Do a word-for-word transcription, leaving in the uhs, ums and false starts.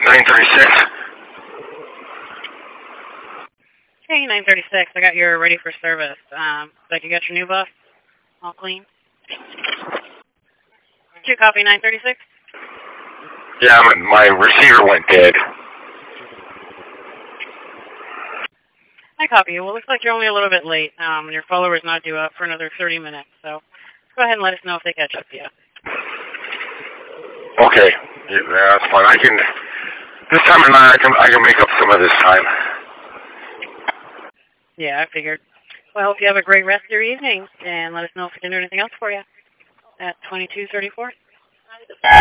nine thirty-six. Hey, nine thirty-six. I got your ready for service. Um, like you got your new bus all clean. Did you copy nine thirty-six? Yeah, my, my receiver went dead. I copy you. Well, it looks like you're only a little bit late. Um, your follower's not due up for another thirty minutes. So go ahead and let us know if they catch up to you. Okay. Yeah, that's fine. I can. This time of night, I can I can make up some of this time. Yeah, I figured. Well, I hope you have a great rest of your evening, and let us know if we can do anything else for you at twenty-two thirty-four.